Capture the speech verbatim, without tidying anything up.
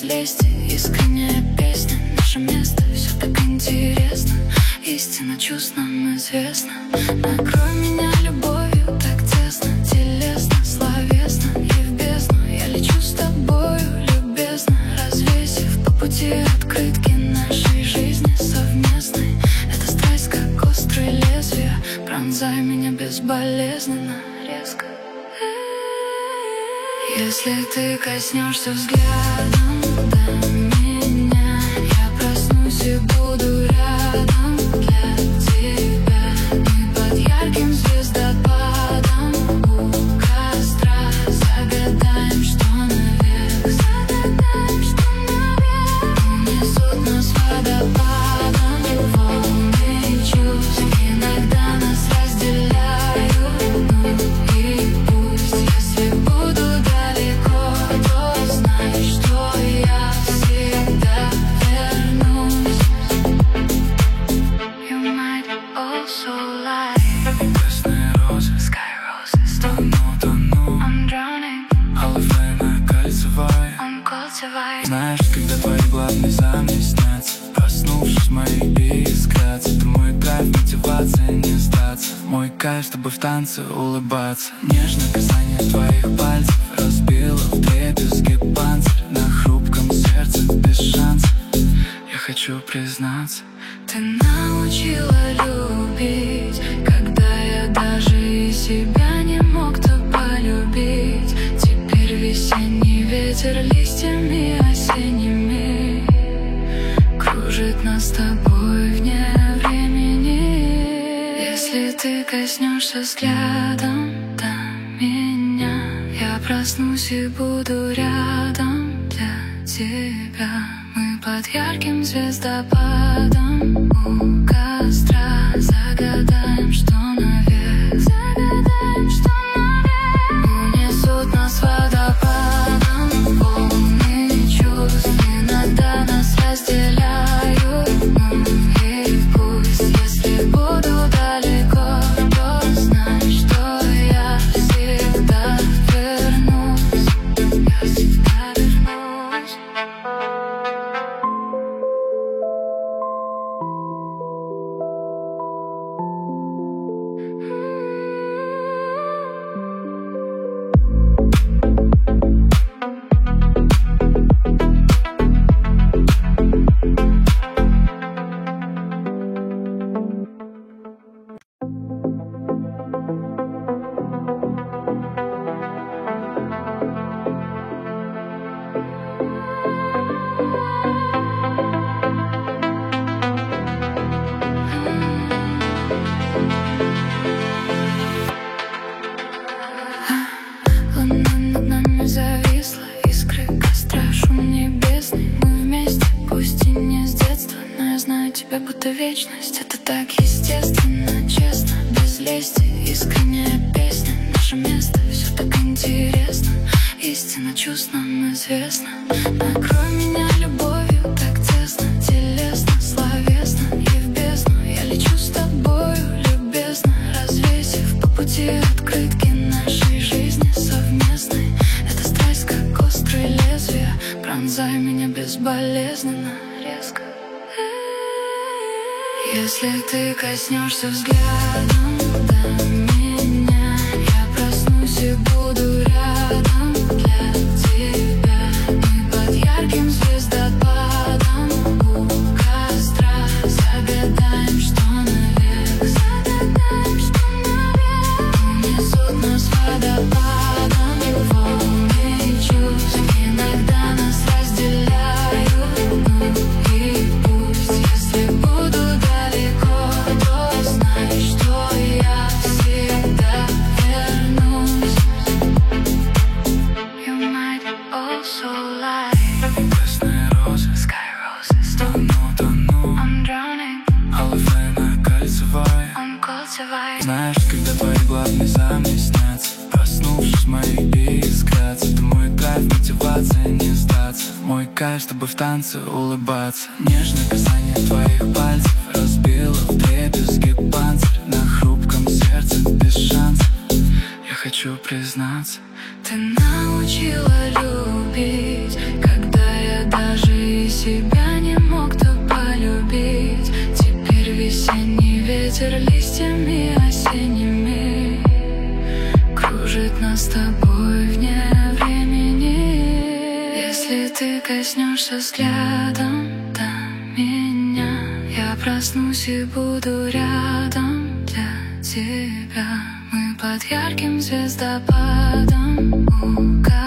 лести, искренняя песня. Наше место, все так интересно. Истина чувств нам известна. Накрой меня любовью так тесно, телесно, словесно и в бездну. Я лечу с тобою, любезно, развесив по пути открытки нашей жизни совместной. Это страсть, как острые лезвия, пронзай меня безболезненно, резко. Если ты коснешься взглядом до меня, я проснусь и буду рядом для тебя. Мы под ярким звездопадом у костра загадаем, что навек, загадаем, что навек. Унесут нас водопадом волны чувств, иногда нас разделяют, ну и пусть. Если буду далеко, то знай, что я всегда вернусь. You might also like красные розы, sky roses. тону, тону. I'm drowning Оловянная кольцевая. on cultivate. Знаешь, когда твои главные за мне снятся, проснувшись, мои искрятся. Ты мой кайф, мотивация не сдаться. Мой кайф с тобой в танце улыбаться. Нежное касание твоих пальцев разбило вдребезги панцирь на хрупком сердце без шанса. Я хочу признаться, Ты научила любить, когда я даже и себя не мог-то полюбить. Теперь весенний ветер листьями осенними кружит нас с тобой вне времени. Если ты коснешься взглядом до меня, я проснусь и буду рядом для тебя. Мы под ярким звездопадом у костра загадаем, что навек, загадаем, что навек. Унесут нас водопадом волны чувств, иногда нас разделяют, ну и пусть. Если буду далеко, то знай, что я всегда вернусь. Я всегда вернусь. Луна над нами зависла, искры костра, шум небесный. Мы вместе, пусть и не с детства, но я знаю тебя будто вечность. Это так естественно, честно, без лести, искренняя песня. Наше место, все так интересно. Истина чувств нам известна. Накрой меня любовью так тесно, телесно, словесно и в бездну. Я лечу с тобою, любезно, развесив по пути открытки нашей жизни совместной. Это страсть, как острые лезвия, пронзай меня безболезненно, резко. Если ты коснешься взглядом до меня, я проснусь и буду рядом для тебя. Мы под ярким звездопадом у костра загадаем, что навек, загадаем, что навек. Унесут нас водопадом волны чувств, иногда нас разделяют, ну и пусть. Если буду далеко, то знай, что я всегда вернусь. You might also like красные розы, sky roses. тону, тону. I'm drowning Оловянная кольцевая. on cultivate. Знаешь, когда твои главные за мне снятся, проснувшись, мои искрятся. Ты мой кайф, мотивация не сдаться. Мой кайф с тобой в танце улыбаться. Нежное касание твоих пальцев разбило вдребезги панцирь на хрупком сердце без шанса. Я хочу признаться, Ты научила любить, когда я даже Если ты коснешься взглядом до меня, я проснусь и буду рядом для тебя. Мы под ярким звездопадом у